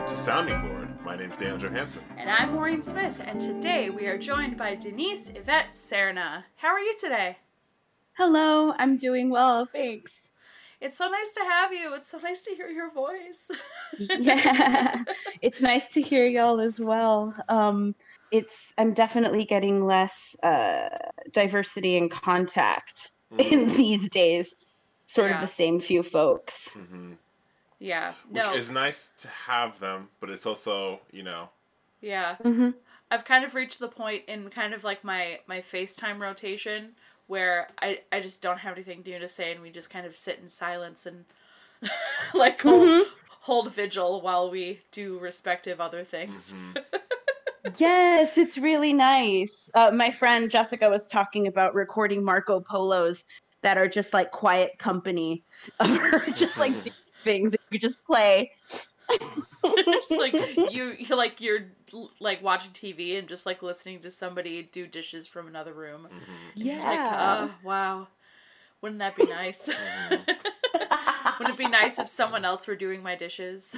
to Sounding Board. My name's Dan Johansson. And I'm Maureen Smith, and today we are joined by Denise Yvette Serna. How are you today? Hello, I'm doing well, thanks. It's so nice to have you. It's so nice to hear your voice. Yeah, it's nice to hear y'all as well. I'm definitely getting less diversity in contact in these days. Sort of the same few folks. Mm-hmm. Yeah. Which is nice to have them, but it's also, Yeah. Mm-hmm. I've kind of reached the point in kind of like my FaceTime rotation where I just don't have anything new to say, and we just kind of sit in silence and like hold vigil while we do respective other things. Mm-hmm. Yes, it's really nice. My friend Jessica was talking about recording Marco Polos that are just like quiet company of her just like doing things that you just play. It's like you're like watching TV and just like listening to somebody do dishes from another room. Mm-hmm. Yeah. Like, oh wow, wouldn't that be nice? Wouldn't it be nice if someone else were doing my dishes?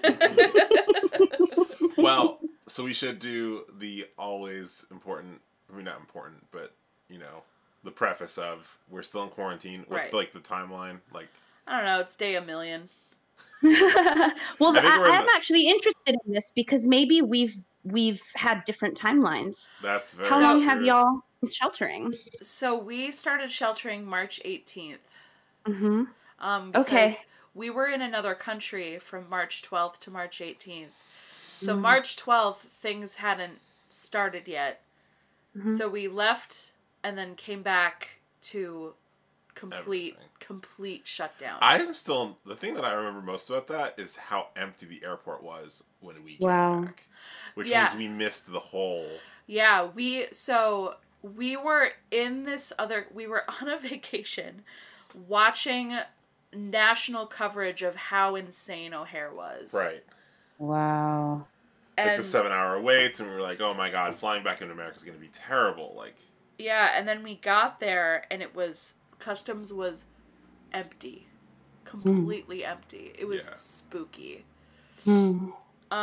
Well, so we should do the always important, I mean not important, but the preface of we're still in quarantine. What's Right. like the timeline? Like, I don't know, it's day a million. Well, I'm actually interested in this because maybe we've had different timelines. That's very How long true. have y'all been sheltering? So we started sheltering March 18th. Mm-hmm. Because Okay. we were in another country from March 12th to March 18th. So March 12th, things hadn't started yet. Mm-hmm. So we left and then came back to complete shutdown. The thing that I remember most about that is how empty the airport was when we came back. Which means we missed the whole... Yeah, we were we were on a vacation watching national coverage of how insane O'Hare was. Right. Wow. Like the 7-hour waits, and we were like, oh my god, flying back into America is going to be terrible. Like, yeah, and then we got there, and customs was empty. Completely empty. It was spooky. It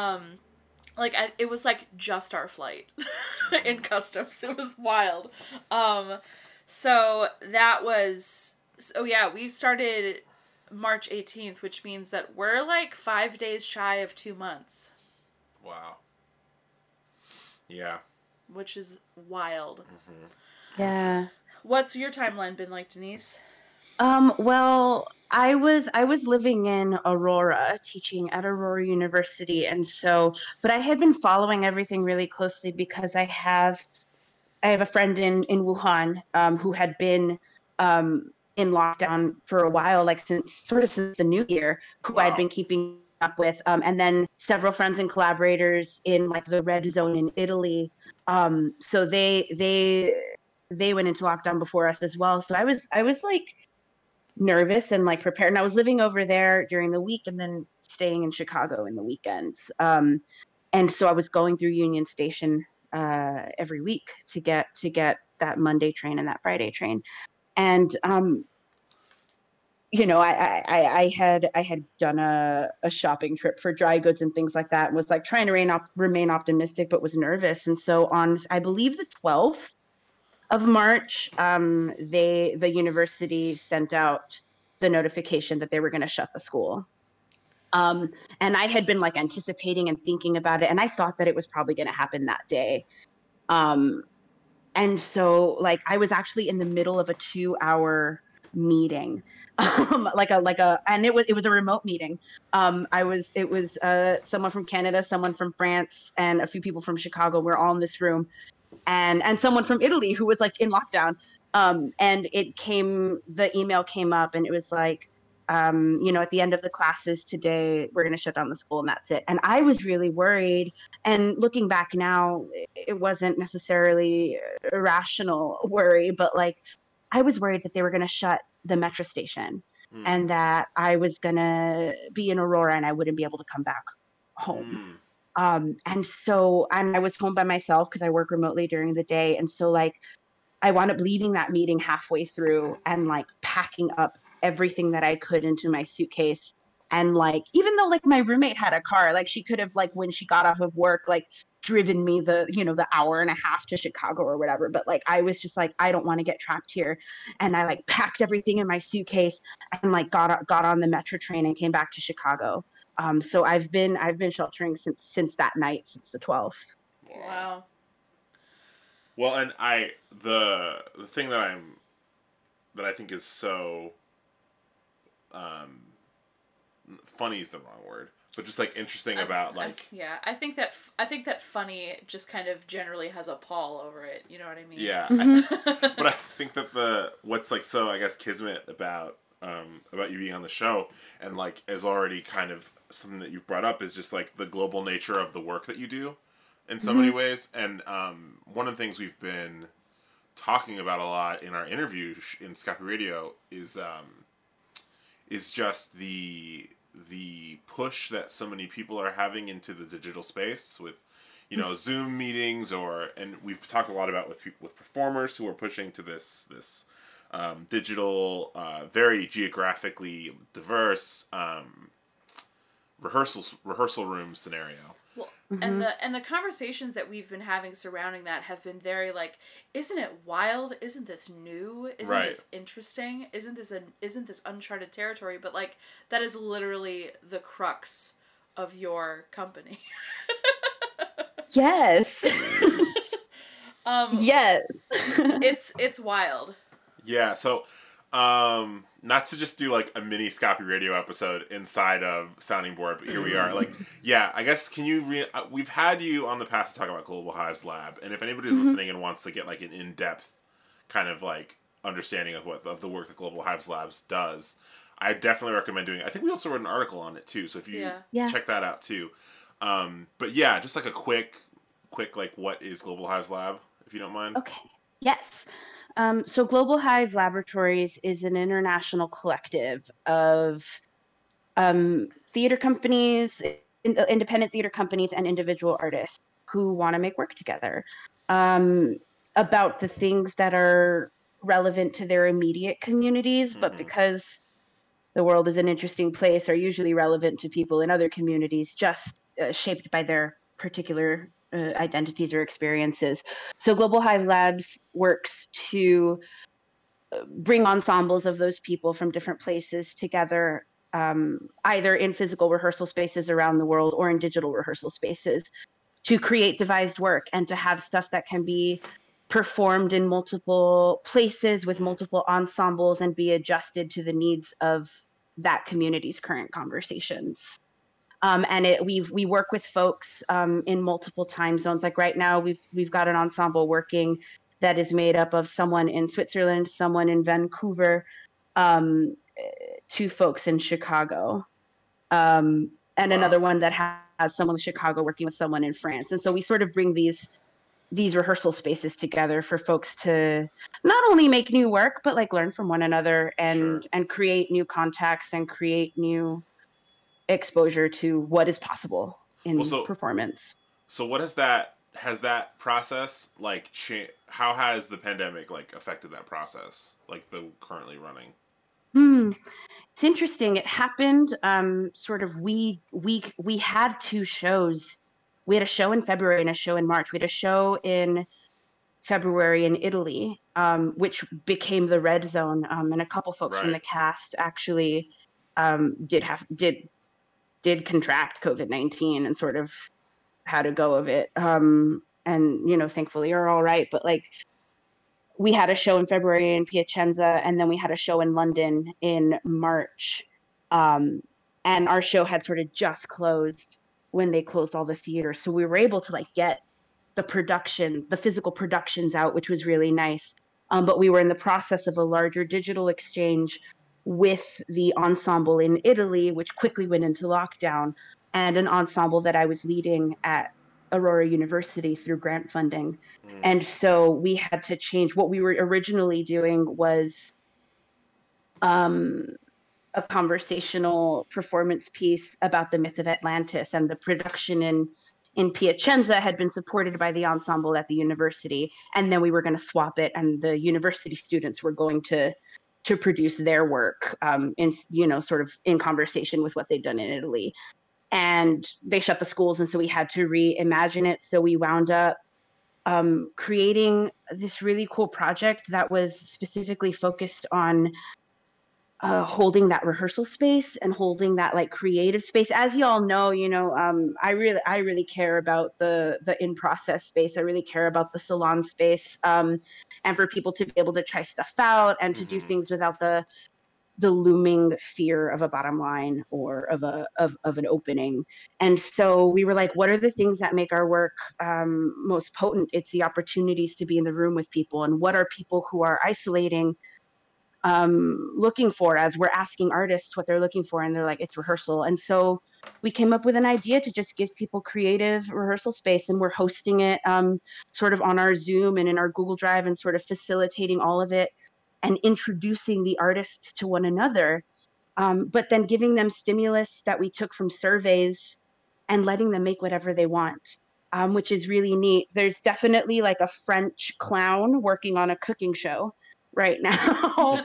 was like just our flight in customs. It was wild. We started March 18th, which means that we're like 5 days shy of 2 months. wow. Yeah. Which is wild. Mm-hmm. Yeah. What's your timeline been like, Denise? Well, I was living in Aurora, teaching at Aurora University, but I had been following everything really closely because I have a friend in Wuhan who had been in lockdown for a while, like since the new year, who I'd been keeping up with, and then several friends and collaborators in like the red zone in Italy. So they went into lockdown before us as well. So I was like nervous and like prepared. And I was living over there during the week and then staying in Chicago in the weekends. And so I was going through Union Station every week to get that Monday train and that Friday train. And I had done a shopping trip for dry goods and things like that, and was like trying to remain optimistic, but was nervous. And so on, I believe the 12th of March, the university sent out the notification that they were going to shut the school. And I had been like anticipating and thinking about it, and I thought that it was probably going to happen that day. And so like I was actually in the middle of a 2-hour meeting, and it was a remote meeting. It was someone from Canada, someone from France, and a few people from Chicago. We're all in this room, and someone from Italy who was like in lockdown. And the email came up, and it was like, at the end of the classes today, we're going to shut down the school, and that's it. And I was really worried. And looking back now, it wasn't necessarily a rational worry, but like I was worried that they were going to shut the metro station and that I was going to be in Aurora and I wouldn't be able to come back home. And I was home by myself because I work remotely during the day. And so like I wound up leaving that meeting halfway through and like packing up everything that I could into my suitcase And like, even though like my roommate had a car, like she could have like when she got off of work, like driven me the hour and a half to Chicago or whatever. But like I was just like, I don't want to get trapped here. And I like packed everything in my suitcase and like got on the metro train and came back to Chicago. So I've been sheltering since that night, since the 12th. Wow. Well, and the thing that I think is so funny is the wrong word, but just like interesting about like I think that funny just kind of generally has a pall over it. You know what I mean? Yeah. But I think that what's like so I guess kismet about you being on the show and like is already kind of something that you've brought up is just like the global nature of the work that you do in so many ways. And one of the things we've been talking about a lot in our interview in Scrappy Radio is just the push that so many people are having into the digital space with, you know, Zoom meetings and we've talked a lot about with performers who are pushing to this digital, very geographically diverse rehearsal room scenario. Well, and the conversations that we've been having surrounding that have been very like, isn't it wild? Isn't this new? Isn't this interesting? Isn't this uncharted territory? But like that is literally the crux of your company. Yes. Yes. It's wild. Yeah, so not to just do like a mini Scrappy Radio episode inside of Sounding Board, but here we are. Like, yeah, I guess we've had you on the past to talk about Global Hives Lab, and if anybody's listening and wants to get like an in-depth kind of like understanding of the work that Global Hives Labs does, I definitely recommend doing it. I think we also wrote an article on it too, so if you check that out too. But yeah, just like a quick like what is Global Hives Lab, if you don't mind. Okay. Yes. So Global Hive Laboratories is an international collective of theater companies, independent theater companies, and individual artists who want to make work together about the things that are relevant to their immediate communities, but because the world is an interesting place, are usually relevant to people in other communities, just shaped by their particular identities or experiences. So Global Hive Labs works to bring ensembles of those people from different places together, either in physical rehearsal spaces around the world or in digital rehearsal spaces, to create devised work and to have stuff that can be performed in multiple places with multiple ensembles and be adjusted to the needs of that community's current conversations. And we work with folks in multiple time zones. Like right now, we've got an ensemble working that is made up of someone in Switzerland, someone in Vancouver, two folks in Chicago, and another one that has someone in Chicago working with someone in France. And so we sort of bring these rehearsal spaces together for folks to not only make new work, but like learn from one another and create new contacts and create new exposure to what is possible in performance. So what has that process like how has the pandemic like affected that process, like the currently running? It's interesting. It happened sort of we had two shows. We had a show in February and a show in March. We had a show in February in Italy, which became the Red Zone, and a couple folks from the cast actually did contract COVID-19 and sort of had a go of it. And, you know, thankfully are all right. But like we had a show in February in Piacenza, and then we had a show in London in March. And our show had sort of just closed when they closed all the theaters. So we were able to like get the physical productions out, which was really nice. But we were in the process of a larger digital exchange with the ensemble in Italy, which quickly went into lockdown, and an ensemble that I was leading at Aurora University through grant funding. And so we had to change. What we were originally doing was a conversational performance piece about the myth of Atlantis, and the production in Piacenza had been supported by the ensemble at the university. And then we were going to swap it, and the university students were going to to produce their work, in, you know, sort of in conversation with what they'd done in Italy. And they shut the schools, and so we had to reimagine it. So we wound up creating this really cool project that was specifically focused on holding that rehearsal space and holding that like creative space. As you all know, you know, I really care about the in process space. I really care about the salon space, and for people to be able to try stuff out and to do things without the looming fear of a bottom line or of an opening. And so we were like, what are the things that make our work most potent? It's the opportunities to be in the room with people, and what are people who are isolating looking for, as we're asking artists what they're looking for, and they're like, it's rehearsal. And so we came up with an idea to just give people creative rehearsal space, and we're hosting it sort of on our Zoom and in our Google Drive, and sort of facilitating all of it and introducing the artists to one another, but then giving them stimulus that we took from surveys and letting them make whatever they want, which is really neat. There's definitely like a French clown working on a cooking show right now.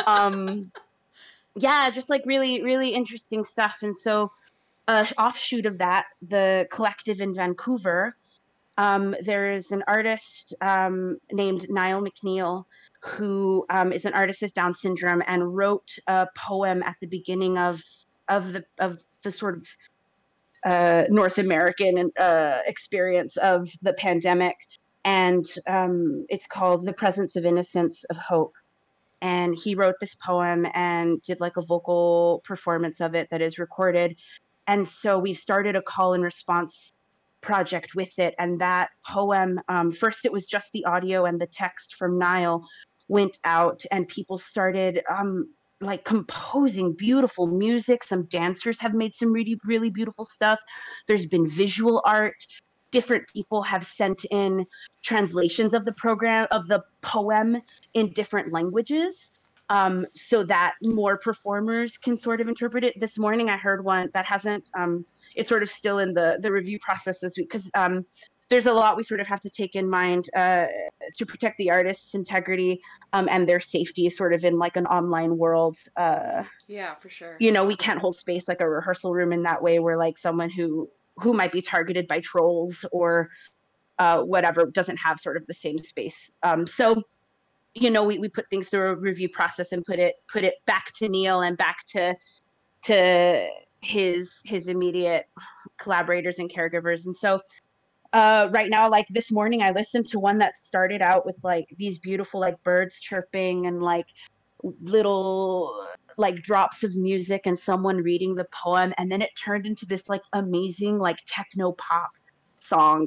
Yeah, just like really, really interesting stuff. And so, offshoot of that, the collective in Vancouver, there is an artist named Niall McNeil, who is an artist with Down syndrome, and wrote a poem at the beginning of the sort of North American experience of the pandemic, and it's called "The Presence of Innocence of Hope." And he wrote this poem and did like a vocal performance of it that is recorded. And so we started a call and response project with it. And that poem, first it was just the audio, and the text from Niall went out, and people started like composing beautiful music. Some dancers have made some really, really beautiful stuff. There's been visual art. Different people have sent in translations of the poem in different languages, so that more performers can sort of interpret it. This morning I heard one that hasn't, it's sort of still in the review process this week, because there's a lot we sort of have to take in mind to protect the artist's integrity and their safety sort of in like an online world. Yeah, for sure. You know, we can't hold space like a rehearsal room in that way, where like someone who might be targeted by trolls or whatever doesn't have sort of the same space. So, you know, we put things through a review process and put it back to Neil and back to his immediate collaborators and caregivers. And so right now, like this morning, I listened to one that started out with like these beautiful like birds chirping and like little like drops of music and someone reading the poem, and then it turned into this like amazing like techno pop song.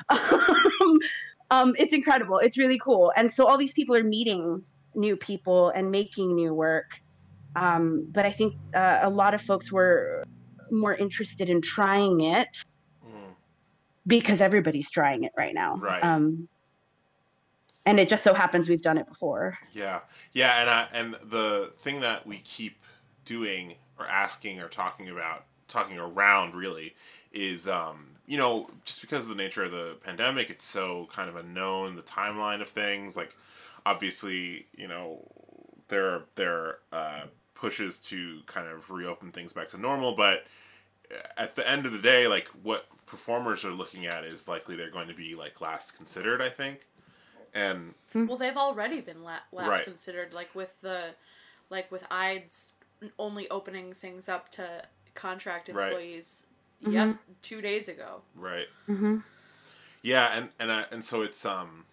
It's incredible. It's really cool. And so all these people are meeting new people and making new work. But I think a lot of folks were more interested in trying it because everybody's trying it right now. Right. And it just so happens we've done it before. Yeah, yeah, and the thing that we keep doing or asking or talking around really is, you know, just because of the nature of the pandemic, it's so kind of unknown, the timeline of things. Like, obviously, you know, there are pushes to kind of reopen things back to normal, but at the end of the day, like, what performers are looking at is likely they're going to be like last considered, I think. And well, they've already been last right. considered, like with IDES only opening things up to contract employees. Right. Yes, 2 days ago. Right. Mm-hmm. Yeah, and so it's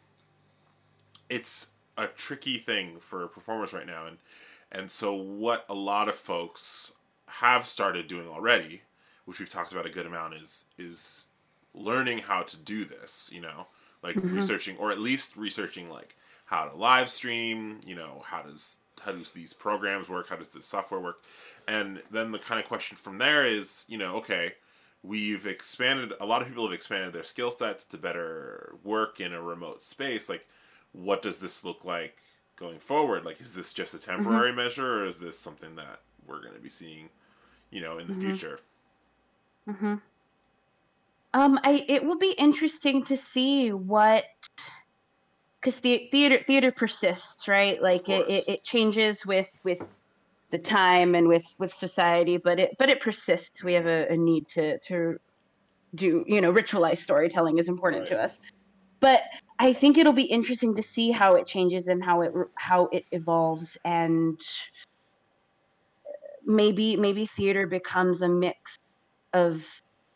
a tricky thing for performers right now, and so what a lot of folks have started doing already, which we've talked about a good amount, is learning how to do this. You know. Like researching, or at least researching, like how to live stream. You know, how does these programs work? How does this software work? And then the kind of question from there is, you know, okay, we've expanded. A lot of people have expanded their skill sets to better work in a remote space. Like, what does this look like going forward? Like, is this just a temporary measure, or is this something that we're going to be seeing, you know, in the future? Mm-hmm. It will be interesting to see what because theater persists, right? Like course. it changes with the time and with society, but it persists. We have a need to do, ritualized storytelling is important to Right. us. But I think it'll be interesting to see how it changes and how it evolves, and maybe theater becomes a mix of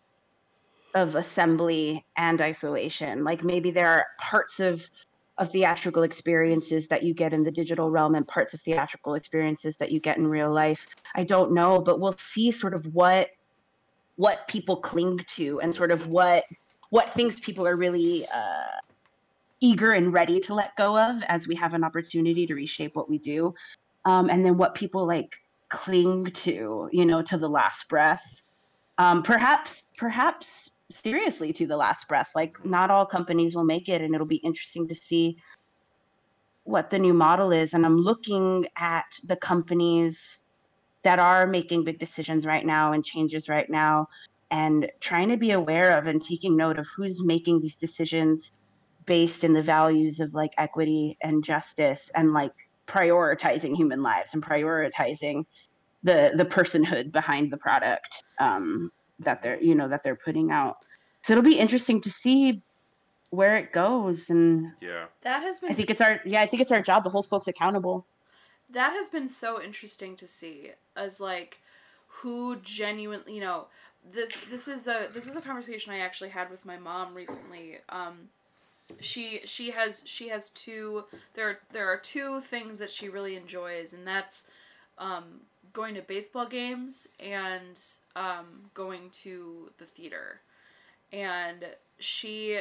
assembly and isolation. Like maybe there are parts of theatrical experiences that you get in the digital realm and parts of theatrical experiences that you get in real life. I don't know, but we'll see sort of what people cling to, and sort of what things people are really eager and ready to let go of as we have an opportunity to reshape what we do. And then what people like cling to, to the last breath. Perhaps seriously to the last breath. Like not all companies will make it, and it'll be interesting to see what the new model is. And I'm looking at the companies that are making big decisions right now and changes right now, and trying to be aware of and taking note of who's making these decisions based in the values of like equity and justice, and like prioritizing human lives and prioritizing the personhood behind the product that they're putting out. So it'll be interesting to see where it goes. And Yeah. That has been I think it's our job to hold folks accountable. That has been so interesting to see, as like who genuinely, this is a conversation I actually had with my mom recently. She has two, there are two things that she really enjoys, and that's going to baseball games and going to the theater. And she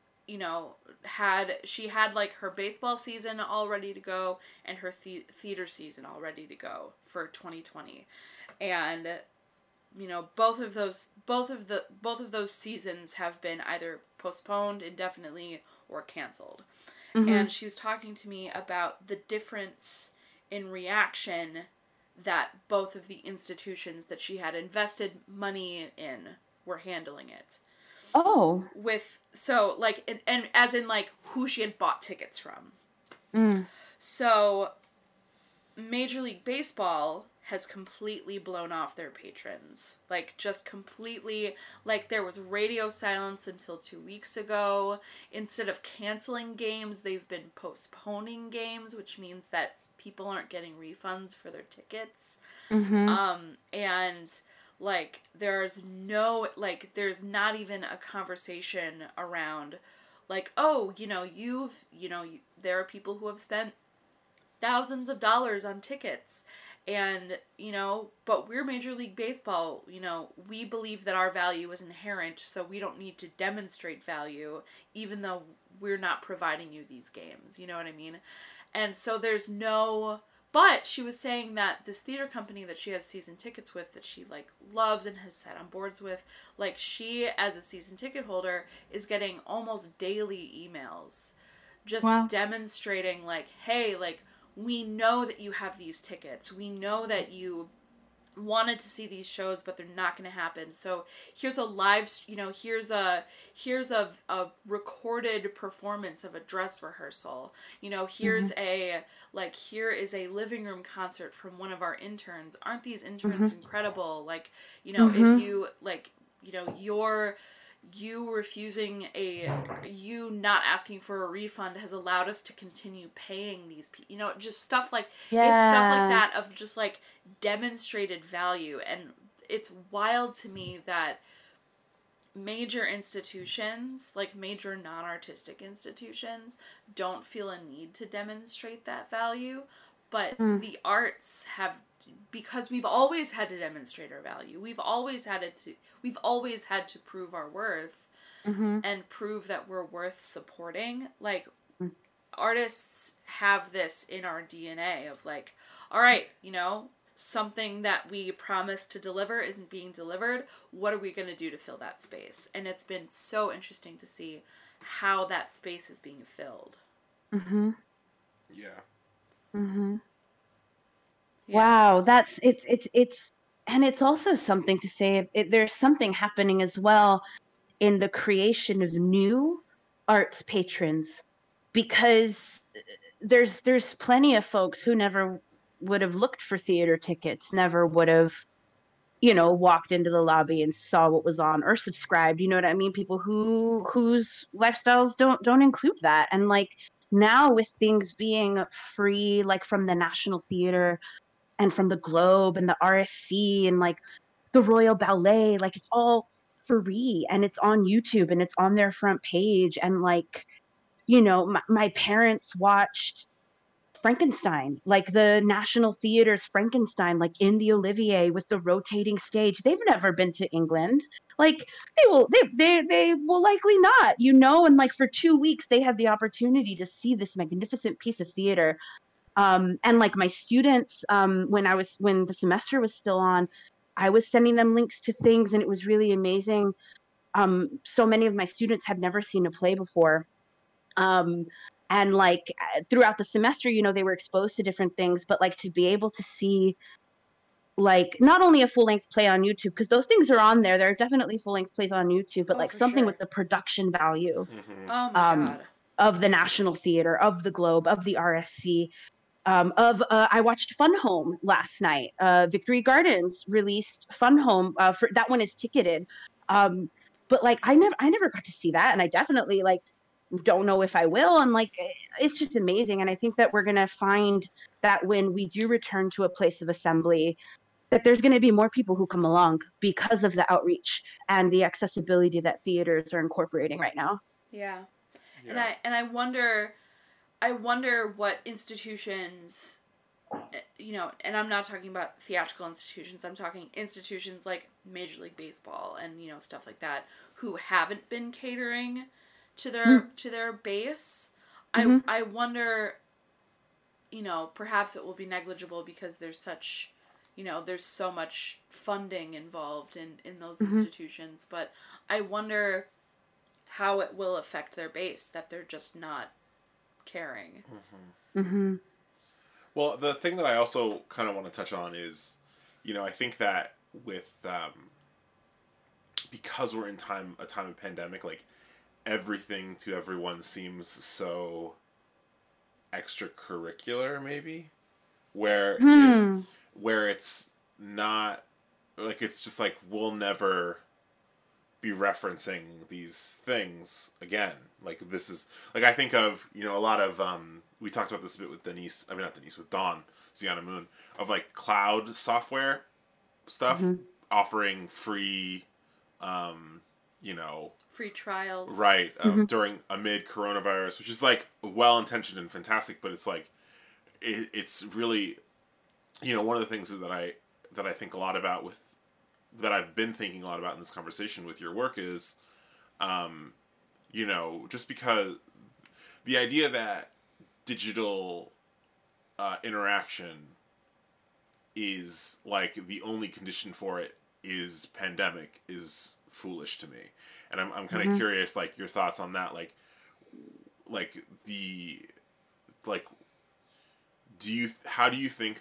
had like her baseball season all ready to go and her theater season all ready to go for 2020. And both of those seasons have been either postponed indefinitely or canceled. Mm-hmm. And she was talking to me about the difference in reaction that both of the institutions that she had invested money in were handling it. Oh. And as in like who she had bought tickets from. Mm. So Major League Baseball has completely blown off their patrons. Like, just completely, like, there was radio silence until 2 weeks ago. Instead of canceling games, they've been postponing games, which means that people aren't getting refunds for their tickets. Mm-hmm. And, like, there's not even a conversation around, like, oh, there are people who have spent thousands of dollars on tickets, and but we're Major League Baseball, we believe that our value is inherent, so we don't need to demonstrate value even though we're not providing you these games, you know what I mean? And so there's no, but she was saying that this theater company that she has season tickets with, that she like loves and has sat on boards with, like she as a season ticket holder is getting almost daily emails just Wow. demonstrating like, hey, like, we know that you have these tickets. We know that you wanted to see these shows, but they're not going to happen. So here's a live, here's a recorded performance of a dress rehearsal. Here's Mm-hmm. here is a living room concert from one of our interns. Aren't these interns Mm-hmm. incredible? Like, Mm-hmm. if you, like, you not asking for a refund has allowed us to continue paying these people, just stuff like, Yeah. it's stuff like that of just like demonstrated value. And it's wild to me that major institutions, like major non-artistic institutions, don't feel a need to demonstrate that value, but the arts have, because we've always had to demonstrate our value. We've always had to prove our worth. Mm-hmm. And prove that we're worth supporting. Like, artists have this in our DNA of like, all right, something that we promised to deliver isn't being delivered. What are we going to do to fill that space? And it's been so interesting to see how that space is being filled. Mm-hmm. Yeah. Mm-hmm. Yeah. Wow, and it's also something to say. There's something happening as well in the creation of new arts patrons, because there's plenty of folks who never would have looked for theater tickets, never would have, walked into the lobby and saw what was on or subscribed. You know what I mean? People whose lifestyles don't include that. And like now with things being free, like from the National Theater and from the Globe and the RSC and like the Royal Ballet, like it's all free and it's on YouTube and it's on their front page. And like, my parents watched Frankenstein, like the National Theater's Frankenstein, like in the Olivier with the rotating stage. They've never been to England. Like they will likely not, and like for 2 weeks they had the opportunity to see this magnificent piece of theater. And like my students, when the semester was still on, I was sending them links to things and it was really amazing. So many of my students had never seen a play before. And like throughout the semester, they were exposed to different things, but like to be able to see like not only a full-length play on YouTube, because those things are on there. There are definitely full-length plays on YouTube, but like something with the production value oh my God. Of the National Theater, of the Globe, of the RSC, I watched Fun Home last night. Victory Gardens released Fun Home. For that one is ticketed. But like I never got to see that, and I definitely like don't know if I will. And like it's just amazing. And I think that we're gonna find that when we do return to a place of assembly, that there's going to be more people who come along because of the outreach and the accessibility that theaters are incorporating right now. Yeah. And I wonder what institutions, and I'm not talking about theatrical institutions, I'm talking institutions like Major League Baseball and, stuff like that, who haven't been catering to their base. Mm-hmm. I wonder, perhaps it will be negligible because there's such, there's so much funding involved in those mm-hmm. institutions, but I wonder how it will affect their base that they're just not caring. Mm-hmm. Mm-hmm. Well, the thing that I also kind of want to touch on is, I think that with because we're in a time of pandemic, like everything to everyone seems so extracurricular, maybe, where it's not like it's just like we'll never be referencing these things again. Like this is like I think of a lot of we talked about this a bit with with Dawn Ziana Moon, of like cloud software stuff mm-hmm. offering free free trials, right, during amid coronavirus, which is like well intentioned and fantastic, but it's like it's really one of the things that I think a lot about that I've been thinking a lot about in this conversation with your work is just because the idea that digital interaction is like the only condition for it is pandemic is foolish to me. And I'm kind of mm-hmm. curious, like, your thoughts on that, how do you think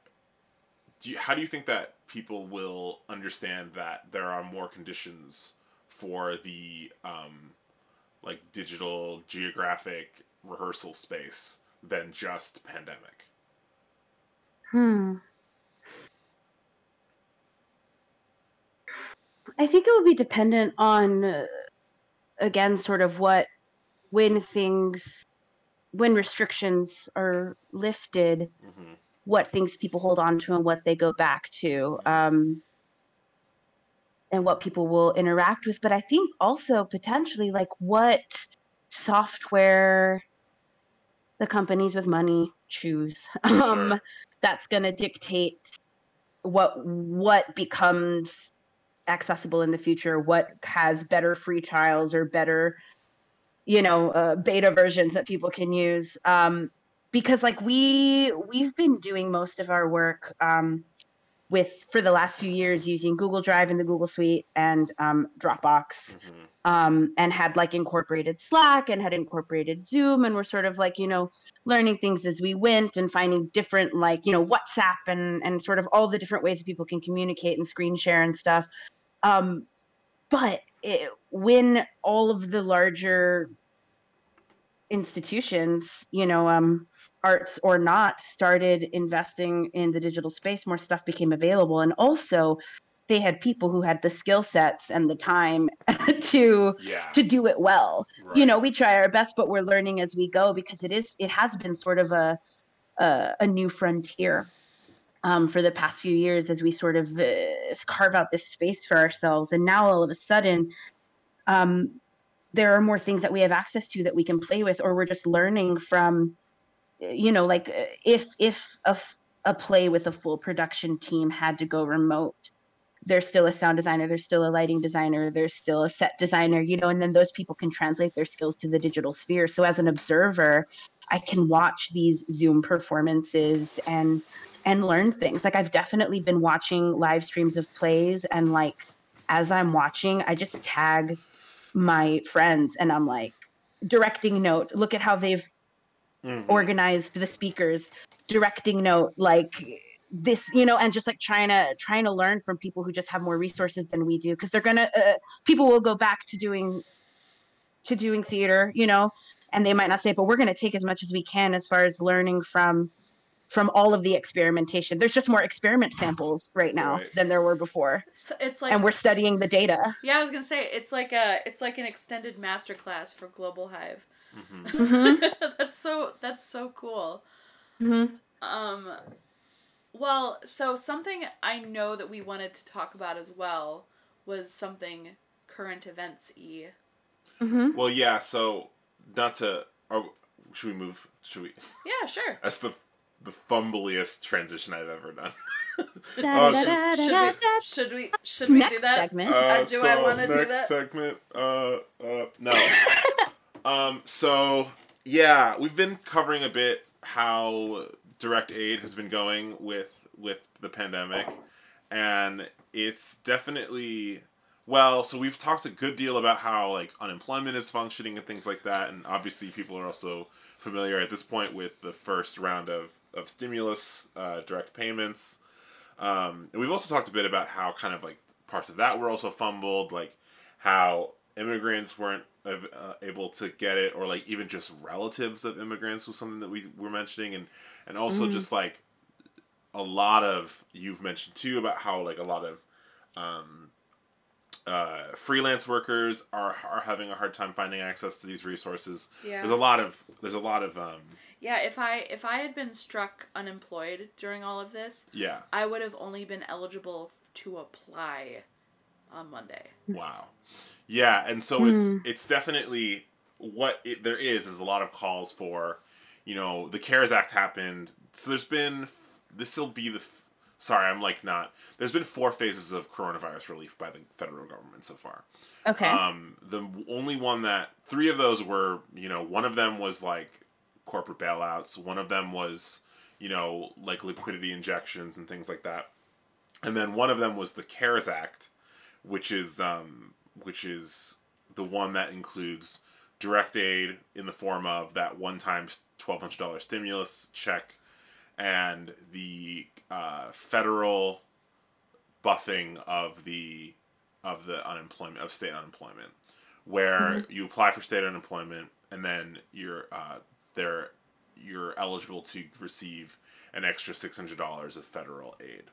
that people will understand that there are more conditions for the digital geographic rehearsal space than just pandemic? I think it will be dependent on, again, sort of when restrictions are lifted, mm-hmm. what things people hold on to and what they go back to, and what people will interact with. But I think also potentially like what software the companies with money choose, Sure. that's going to dictate what becomes accessible in the future, what has better free trials or better, beta versions that people can use. Because like we've been doing most of our work for the last few years using Google Drive and the Google Suite and Dropbox, mm-hmm. And had like incorporated Slack and had incorporated Zoom, and we're sort of like learning things as we went and finding different WhatsApp and sort of all the different ways that people can communicate and screen share and stuff. But when all of the larger institutions, arts or not, started investing in the digital space, more stuff became available. And also they had people who had the skill sets and the time to Yeah. to do it well. Right. We try our best, but we're learning as we go, because it has been sort of a new frontier for the past few years, as we sort of carve out this space for ourselves. And now all of a sudden, there are more things that we have access to that we can play with, or we're just learning from, like if a play with a full production team had to go remote, there's still a sound designer, there's still a lighting designer, there's still a set designer, and then those people can translate their skills to the digital sphere. So as an observer, I can watch these Zoom performances and learn things. Like, I've definitely been watching live streams of plays, and like, as I'm watching, I just tag my friends and I'm like, directing note, look at how they've organized the speakers, directing note, like this, and just like trying to learn from people who just have more resources than we do, because they're gonna people will go back to doing theater, and they might not say it, but we're going to take as much as we can as far as learning from all of the experimentation. There's just more experiment samples right now than there were before. So it's like, and we're studying the data. Yeah, I was gonna say it's like an extended masterclass for Global Hive. That's so cool. Well, so something I know that we wanted to talk about as well was something current events-y. Well, yeah. So not to. Should we move? Should we? Yeah, sure. That's the fumbliest transition I've ever done. Should we do that? Segment. I want to do that? Next segment. No. So yeah, we've been covering a bit how direct aid has been going with the pandemic, and it's definitely. Well, so we've talked a good deal about how like unemployment is functioning and things like that, and obviously people are also familiar at this point with the first round of stimulus direct payments. And we've also talked a bit about how kind of like parts of that were also fumbled, like how immigrants weren't able to get it, or like even just relatives of immigrants was something that we were mentioning, and also just like a lot of, you've mentioned too about how like a lot of freelance workers are having a hard time finding access to these resources. Yeah. There's a lot of yeah, if I had been struck unemployed during all of this, yeah, I would have only been eligible to apply on Monday. Wow. Yeah, and so it's definitely there is a lot of calls for, the CARES Act happened. So there's been there's been 4 phases of coronavirus relief by the federal government so far. Okay. The only one 3 of those were, one of them was like corporate bailouts. One of them was, like liquidity injections and things like that. And then one of them was the CARES Act, which is the one that includes direct aid in the form of that one-time $1,200 stimulus check, and the federal buffing of the unemployment, of state unemployment, where you apply for state unemployment and then you're eligible to receive an extra $600 of federal aid.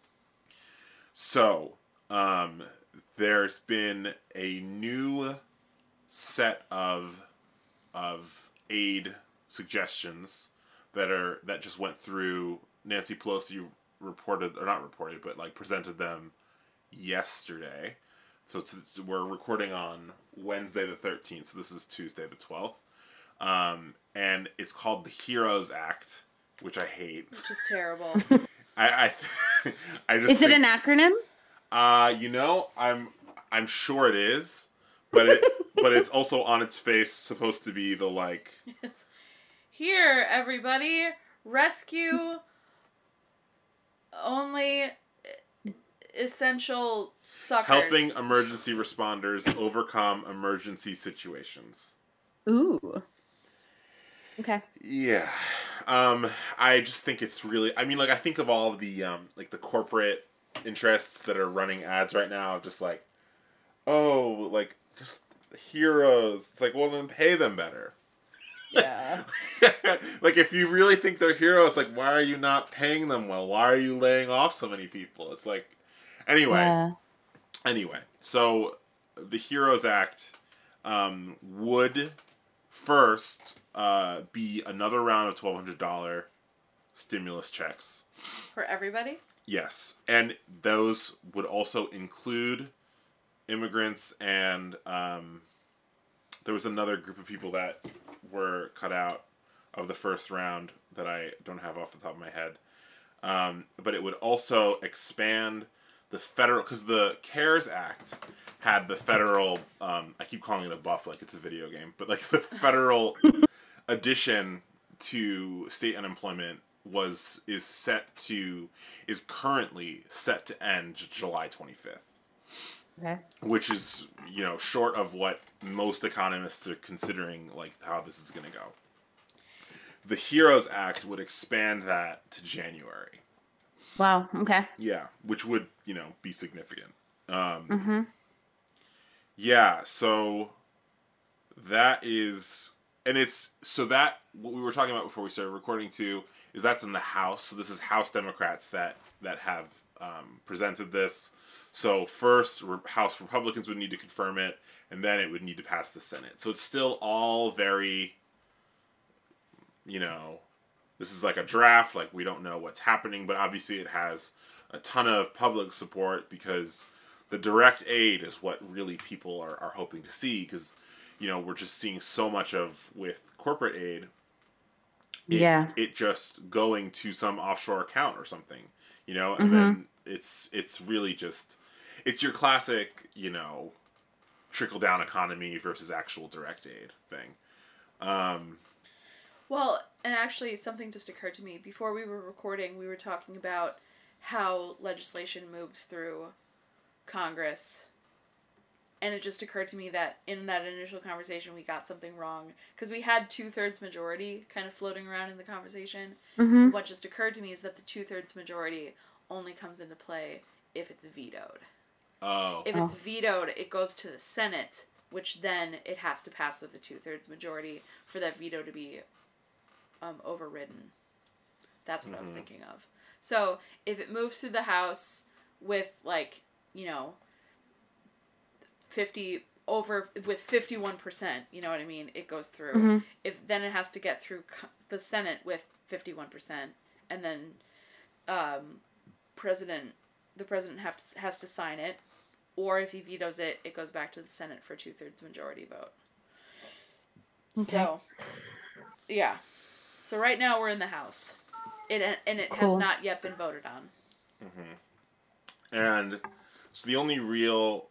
So there's been a new set of aid suggestions that just went through. Nancy Pelosi presented them yesterday. So we're recording on Wednesday the 13th. So this is Tuesday the 12th. And it's called the HEROES Act, which I hate. Which is terrible. I just Is it an acronym? I'm sure it is, but it's also on its face supposed to be the like. It's, here, everybody, rescue only essential suckers. Helping emergency responders overcome emergency situations. Ooh. Okay. Yeah. I just think it's really, I think of all of the like the corporate interests that are running ads right now, just like, oh, like just heroes. It's like, well, then pay them better. Yeah. Like, if you really think they're heroes, like, why are you not paying them well? Why are you laying off so many people? It's like, anyway. Yeah. Anyway, so the Heroes Act would first be another round of $1,200 stimulus checks. For everybody? Yes, and those would also include immigrants, and there was another group of people that were cut out of the first round that I don't have off the top of my head. But it would also expand the federal, because the CARES Act had the federal, I keep calling it a buff like it's a video game, but like the federal addition to state unemployment is currently set to end July 25th. Okay. Which is, short of what most economists are considering, like, how this is going to go. The HEROES Act would expand that to January. Wow. Okay. Yeah, which would, be significant. Yeah, so that is, and it's, so that, what we were talking about before we started recording too, is that's in the House. So this is House Democrats that have presented this. So first, House Republicans would need to confirm it, and then it would need to pass the Senate. So it's still all very, this is like a draft, like we don't know what's happening, but obviously it has a ton of public support because the direct aid is what really people are hoping to see, because, we're just seeing so much of with corporate aid, it just going to some offshore account or something, and then it's really just, it's your classic, trickle down economy versus actual direct aid thing. Well, and actually something just occurred to me. Before we were recording, we were talking about how legislation moves through Congress. And it just occurred to me that in that initial conversation we got something wrong. Because we had 2/3 majority kind of floating around in the conversation. Mm-hmm. What just occurred to me is that the 2/3 majority only comes into play if it's vetoed. Oh. If it's vetoed, it goes to the Senate, which then it has to pass with a 2/3 majority for that veto to be overridden. That's what I was thinking of. So if it moves through the House with 51%, you know what I mean? It goes through. If then it has to get through the Senate with 51%, and then the president has to sign it, or if he vetoes it, it goes back to the Senate for 2/3 majority vote. Okay. So, yeah. So right now we're in the House, it has not yet been voted on. And so the only real,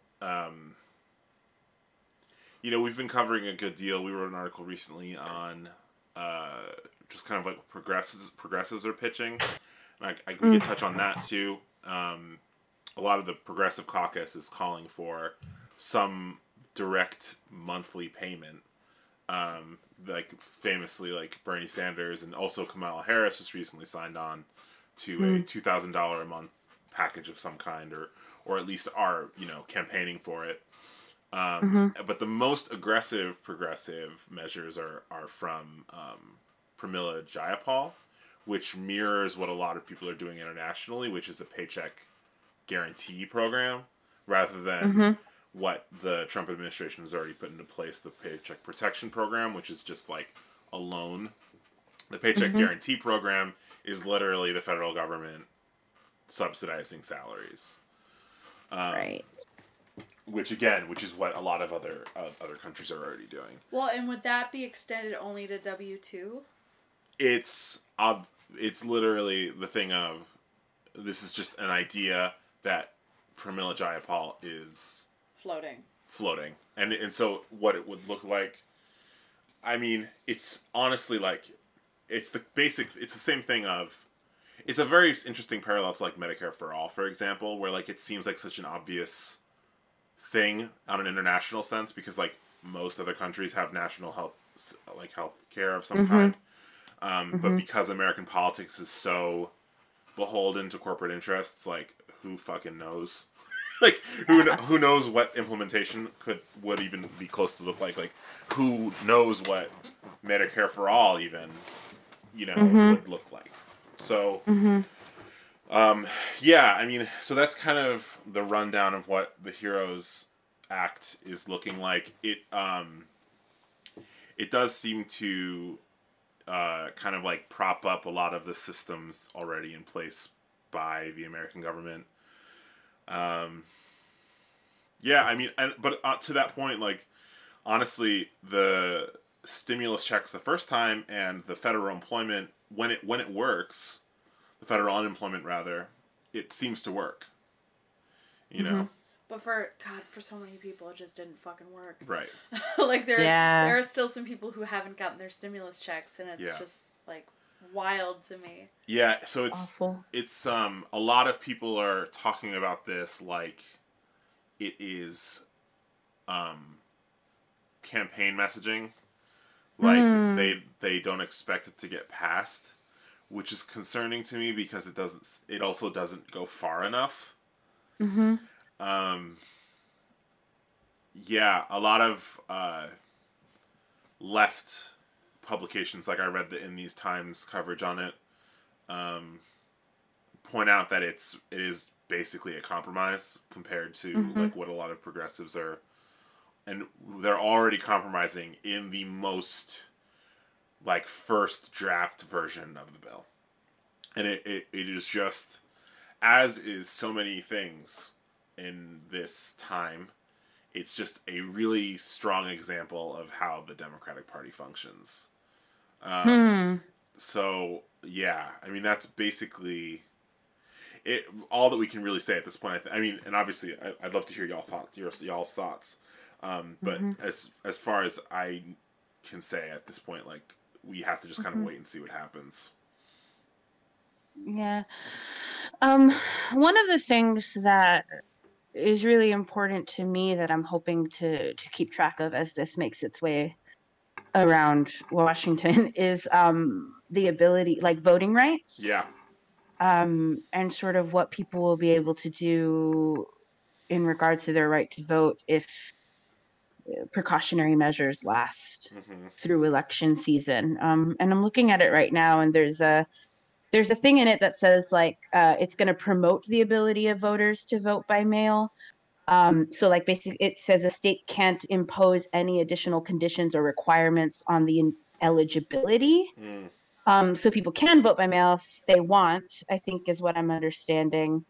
we've been covering a good deal. We wrote an article recently on just kind of like progressives are pitching. And we can touch on that too. A lot of the Progressive Caucus is calling for some direct monthly payment. Like famously, like Bernie Sanders and also Kamala Harris just recently signed on to a $2,000 a month package of some kind, or at least are campaigning for it. But the most aggressive progressive measures are from Pramila Jayapal, which mirrors what a lot of people are doing internationally, which is a paycheck guarantee program, rather than what the Trump administration has already put into place, the Paycheck Protection Program, which is just like a loan. The Paycheck Guarantee Program is literally the federal government subsidizing salaries. Right. Which is what a lot of other countries are already doing. Well, and would that be extended only to W-2? It's literally the thing of, this is just an idea that Pramila Jayapal is floating. And so what it would look like, I mean, it's honestly like, it's the same thing of, it's a very interesting parallel to like Medicare for All, for example, where like it seems like such an obvious thing on an international sense, because like most other countries have national health care of some kind. But because American politics is so beholden to corporate interests, like, who fucking knows? like who knows what implementation would even be close to look like? Like who knows what Medicare for all even would look like? So yeah, I mean, so that's kind of the rundown of what the Heroes Act is looking like. It does seem to kind of like prop up a lot of the systems already in place by the American government. Yeah, I mean, but to that point, like, honestly, the stimulus checks the first time and the federal employment, when it works, the federal unemployment rather, it seems to work. You know. But for so many people, it just didn't fucking work. Right. Like there are still some people who haven't gotten their stimulus checks, and it's just like wild to me. Yeah, so Awful. It's a lot of people are talking about this like it is campaign messaging. Like they don't expect it to get passed, which is concerning to me because it also doesn't go far enough. Yeah, a lot of left publications, like I read the In These Times coverage on it, point out that it is basically a compromise compared to like what a lot of progressives are, and they're already compromising in the most like first draft version of the bill, and it is just, as is so many things in this time, it's just a really strong example of how the Democratic Party functions. So yeah, I mean that's basically it. All that we can really say at this point. I mean, and obviously, I'd love to hear y'all's thoughts. But as far as I can say at this point, like we have to just kind of wait and see what happens. Yeah. One of the things that is really important to me that I'm hoping to keep track of as this makes its way around Washington is the ability, like voting rights. Yeah. And sort of what people will be able to do in regards to their right to vote if precautionary measures last through election season. And I'm looking at it right now, and there's a thing in it that says like it's going to promote the ability of voters to vote by mail. So like basically it says a state can't impose any additional conditions or requirements on the eligibility. So people can vote by mail if they want, I think is what I'm understanding.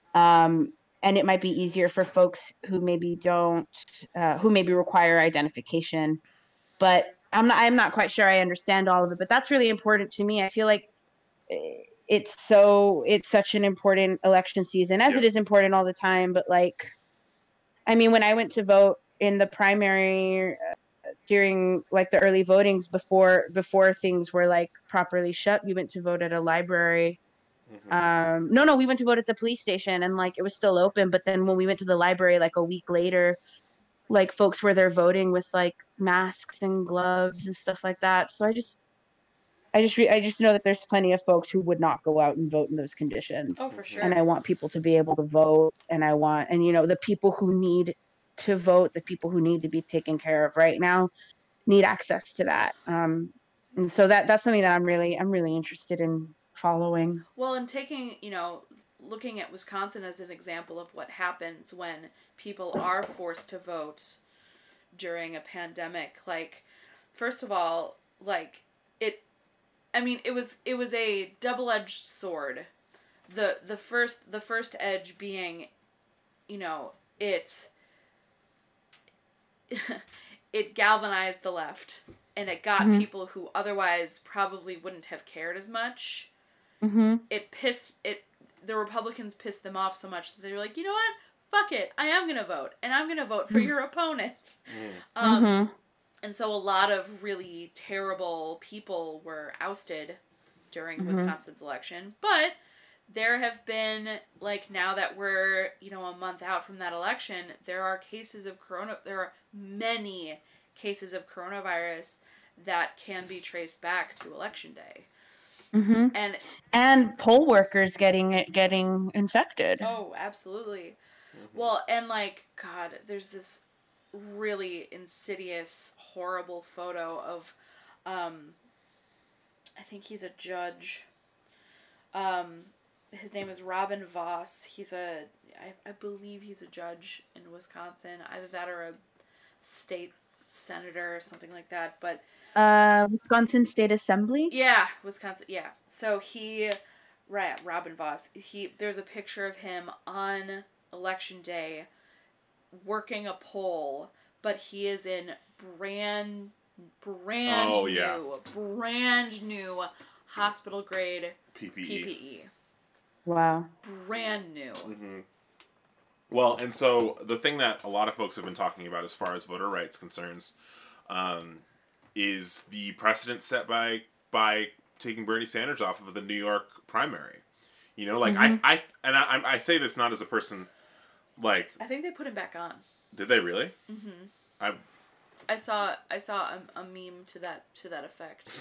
And it might be easier for folks who maybe who maybe require identification. But I'm not quite sure I understand all of it, but that's really important to me. I feel like it's such an important election season, as it is important all the time. But like, I mean, when I went to vote in the primary during like the early votings before things were like properly shut, we went to vote at a library. No, we went to vote at the police station, and like it was still open. But then when we went to the library like a week later, like folks were there voting with like masks and gloves and stuff like that. So I just know that there's plenty of folks who would not go out and vote in those conditions. Oh, for sure. And I want people to be able to vote, and the people who need to vote, the people who need to be taken care of right now, need access to that. And so that's something that I'm really interested in following. Well, and looking at Wisconsin as an example of what happens when people are forced to vote during a pandemic. Like, first of all, like it was a double-edged sword. The first edge being, it galvanized the left, and it got people who otherwise probably wouldn't have cared as much. The Republicans pissed them off so much that they were like, you know what? Fuck it. I am going to vote, and I'm going to vote for your opponent. And so a lot of really terrible people were ousted during Wisconsin's election. But there have been, like, now that we're, a month out from that election, there are many cases of coronavirus that can be traced back to Election Day. And poll workers getting infected. Oh, absolutely. Well, and like, God, there's this really insidious, horrible photo of, I think he's a judge. His name is Robin Voss. I believe he's a judge in Wisconsin. Either that or a state senator or something like that. But Wisconsin State Assembly. yeah, Wisconsin. Yeah. So right, Robin Voss. There's a picture of him on election day working a poll, but he is in brand new hospital grade PPE. Wow. Brand new. Mm-hmm. Well, and so the thing that a lot of folks have been talking about as far as voter rights concerns is the precedent set by taking Bernie Sanders off of the New York primary. You know, like I say this not as a person, like, I think they put him back on. Did they really? Mm-hmm. I saw a meme to that effect.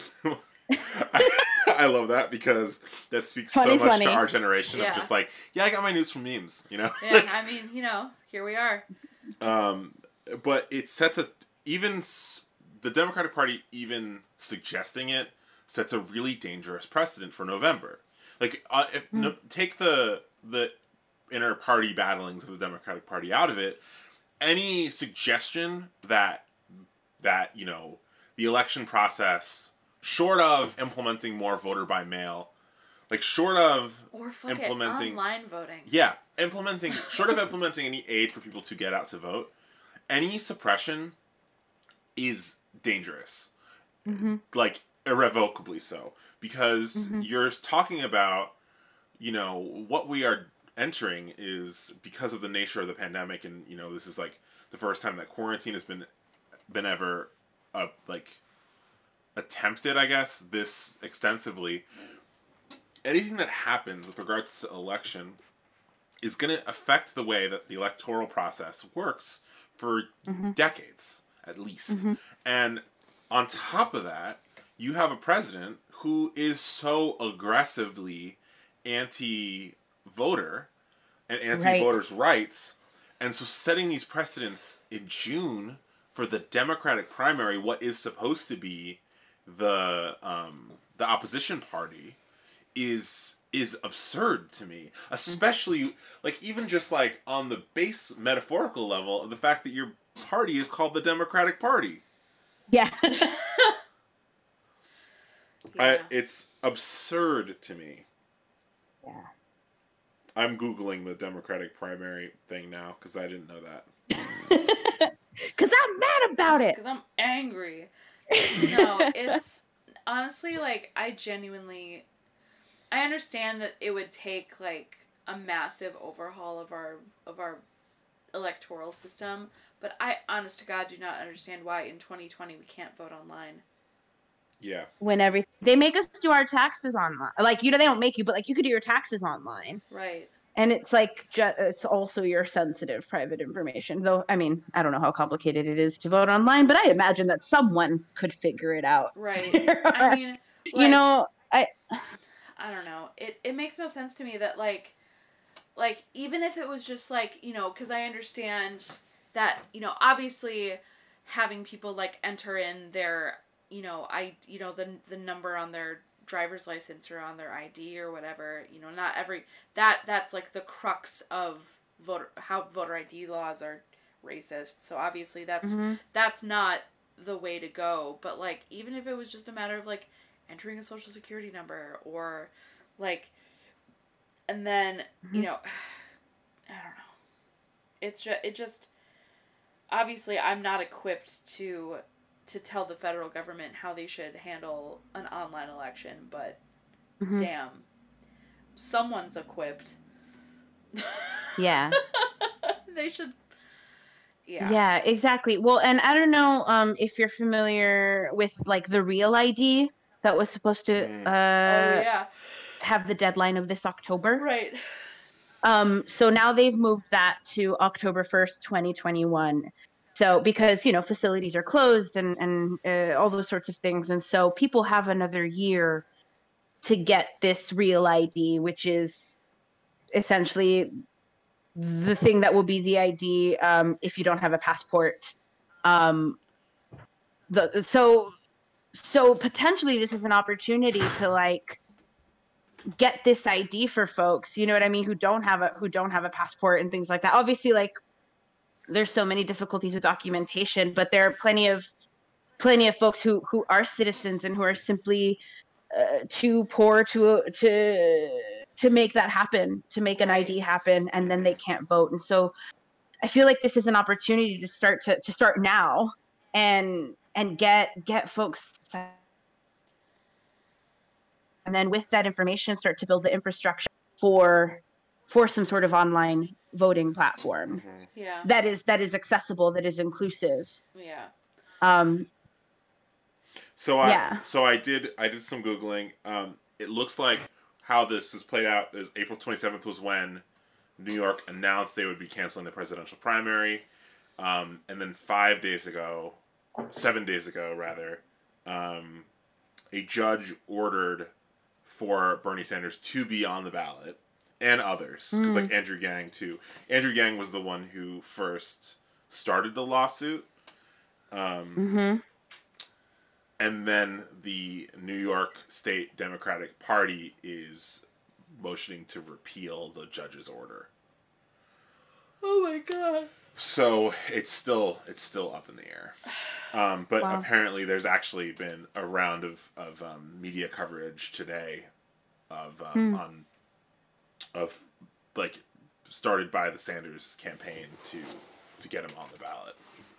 I love that because that speaks so much to our generation of just like, yeah, I got my news from memes, you know? Yeah, I mean, you know, here we are. But it sets the Democratic Party even suggesting it sets a really dangerous precedent for November. Like, take the inner party battlings of the Democratic Party out of it. Any suggestion that you know, the election process, short of implementing more voter by mail, like short of implementing online voting. Yeah, short of implementing any aid for people to get out to vote, any suppression is dangerous. Like irrevocably so, because you're talking about, you know, what we are entering is because of the nature of the pandemic, and you know, this is like the first time that quarantine has been ever like attempted, I guess, this extensively. Anything that happens with regards to election is going to affect the way that the electoral process works for decades, at least. And on top of that, you have a president who is so aggressively anti-voter and anti-voters' rights. And so setting these precedents in June for the Democratic primary, what is supposed to be the opposition party, is absurd to me. Especially, like, even just like on the base metaphorical level of the fact that your party is called the Democratic Party. Yeah. It's absurd to me. Yeah. I'm Googling the Democratic primary thing now because I didn't know that. Because I'm mad about it. Because I'm angry. No, it's honestly, like, I understand that it would take like a massive overhaul of our electoral system, but I, honest to God, do not understand why in 2020 we can't vote online. Yeah. When they make us do our taxes online. Like, you know, they don't make you, but like you could do your taxes online. Right. And it's like, it's also your sensitive private information. Though, I mean, I don't know how complicated it is to vote online, but I imagine that someone could figure it out. Right. I mean, like, you know, I don't know. It makes no sense to me that like even if it was just like, you know, because I understand that, you know, obviously having people like enter in their, you know, the number on their driver's license or on their ID or whatever, you know, not every that's like the crux of how voter ID laws are racist. So obviously that's not the way to go. But like, even if it was just a matter of like entering a social security number or like, and then, you know, I don't know. It just obviously I'm not equipped to tell the federal government how they should handle an online election, but damn, someone's equipped. Yeah. They should. Yeah. Yeah, exactly. Well, and I don't know if you're familiar with like the Real ID that was supposed to have the deadline of this October. Right. So now they've moved that to October 1st, 2021. So because, you know, facilities are closed and all those sorts of things. And so people have another year to get this Real ID, which is essentially the thing that will be the ID if you don't have a passport. So potentially this is an opportunity to like get this ID for folks, you know what I mean, who don't have a passport and things like that. Obviously, like there's so many difficulties with documentation, but there are plenty of folks who are citizens and who are simply too poor to make that happen, to make an ID happen, and then they can't vote. And so I feel like this is an opportunity to start now and get folks, and then with that information start to build the infrastructure for some sort of online voting platform. Yeah. That is accessible, that is inclusive. Yeah. So I did some Googling. It looks like how this has played out is April 27th was when New York announced they would be canceling the presidential primary. And then 7 days ago, a judge ordered for Bernie Sanders to be on the ballot, and others. Because like Andrew Yang too. Andrew Yang was the one who first started the lawsuit. And then the New York State Democratic Party is motioning to repeal the judge's order. Oh my god. So it's still up in the air. But Wow. Apparently there's actually been a round of media coverage today of like started by the Sanders campaign to get him on the ballot.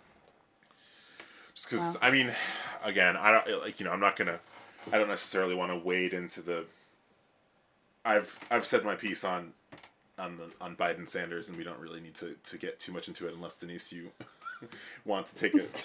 Just because, I mean, again, I don't necessarily want to wade into the. I've said my piece on Biden Sanders, and we don't really need to get too much into it unless Denise you want to take it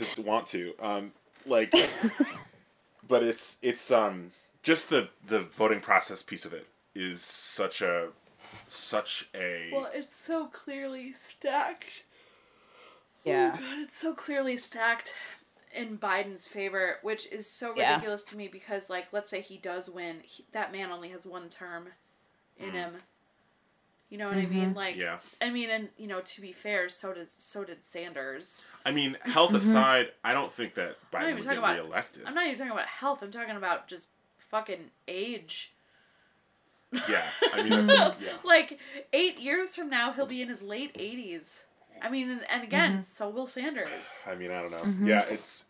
but it's just the voting process piece of it is such a well, it's so clearly stacked. Yeah. Oh god, it's so clearly stacked in Biden's favor, which is so ridiculous to me because, like, let's say he does win, that man only has one term in him. You know what I mean? Like, yeah. I mean, and you know, to be fair, so did Sanders. I mean, health aside, I don't think that Biden would get reelected. I'm not even talking about health. I'm talking about just fucking age. Yeah, I mean, that's, yeah. Like 8 years from now, he'll be in his late 80s. I mean, and again, so will Sanders. I mean, I don't know. Yeah, it's.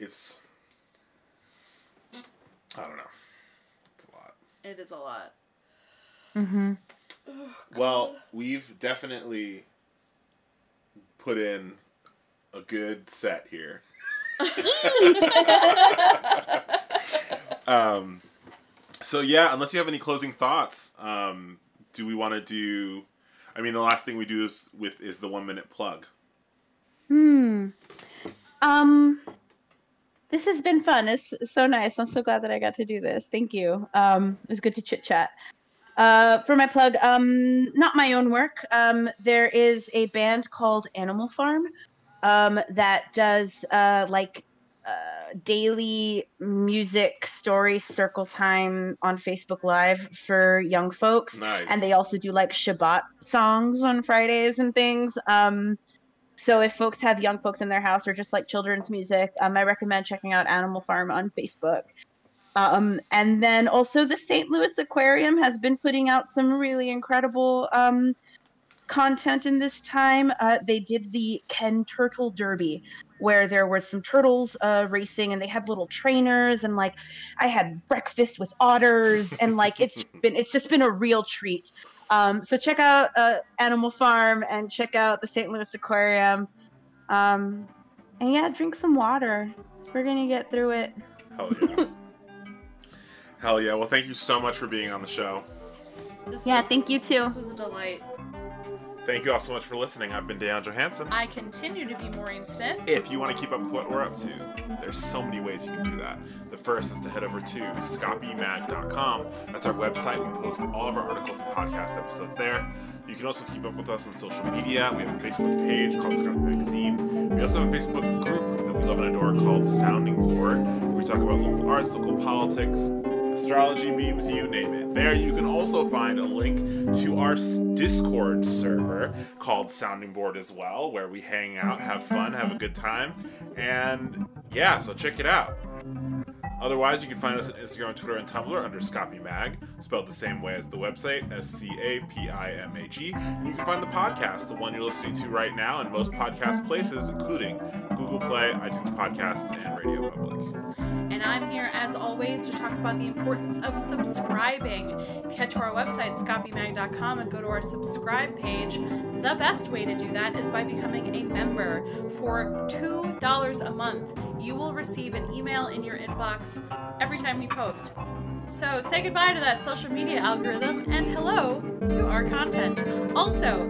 I don't know. It's a lot. It is a lot. Oh, Well, we've definitely put in a good set here. So yeah, unless you have any closing thoughts, do we want to do? I mean, the last thing we do is the 1 minute plug. This has been fun. It's so nice. I'm so glad that I got to do this. Thank you. It was good to chit chat. For my plug, not my own work. There is a band called Animal Farm that does daily music story circle time on Facebook Live for young folks. Nice. And they also do like Shabbat songs on Fridays and things. So if folks have young folks in their house or just like children's music, I recommend checking out Animal Farm on Facebook. And then also the St. Louis Aquarium has been putting out some really incredible content in this time. They did the Ken Turtle Derby, where there were some turtles racing, and they had little trainers, and like I had breakfast with otters, and like it's just been a real treat. So check out Animal Farm and check out the St. Louis Aquarium. And yeah, drink some water. We're gonna get through it. Hell yeah. Hell yeah. Well, thank you so much for being on the show. Thank you too. This was a delight. Thank you all so much for listening. I've been Dayon Johansson. I continue to be Maureen Smith. If you want to keep up with what we're up to, there's so many ways you can do that. The first is to head over to scopymag.com. That's our website. We post all of our articles and podcast episodes there. You can also keep up with us on social media. We have a Facebook page called Scopy Magazine. We also have a Facebook group that we love and adore called Sounding Board, where we talk about local arts, local politics, astrology, memes, you name it. There you can also find a link to our Discord server called Sounding Board as well, where we hang out, have fun, have a good time, and yeah, so check it out. Otherwise, you can find us on Instagram, Twitter, and Tumblr under Scapimag, Mag, spelled the same way as the website, SCAPIMAG. And you can find the podcast, the one you're listening to right now, in most podcast places, including Google Play, iTunes Podcasts, and Radio Public. And I'm here, as always, to talk about the importance of subscribing. If you head to our website, scapimag.com, and go to our subscribe page, the best way to do that is by becoming a member. For $2 a month, you will receive an email in your inbox every time we post. So say goodbye to that social media algorithm and hello to our content. Also,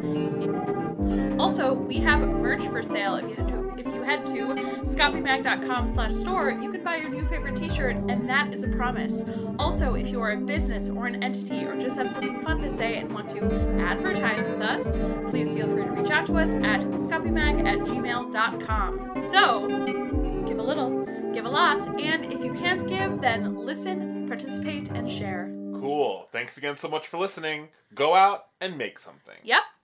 we have merch for sale. If you head to scapimag.com/store, you can buy your new favorite t-shirt, and that is a promise. Also, if you are a business or an entity or just have something fun to say and want to advertise with us, please feel free to reach out to us at scapimag@gmail.com. So, give a little, give a lot, and if you can't give, then listen, participate, and share. Cool. Thanks again so much for listening. Go out and make something. Yep.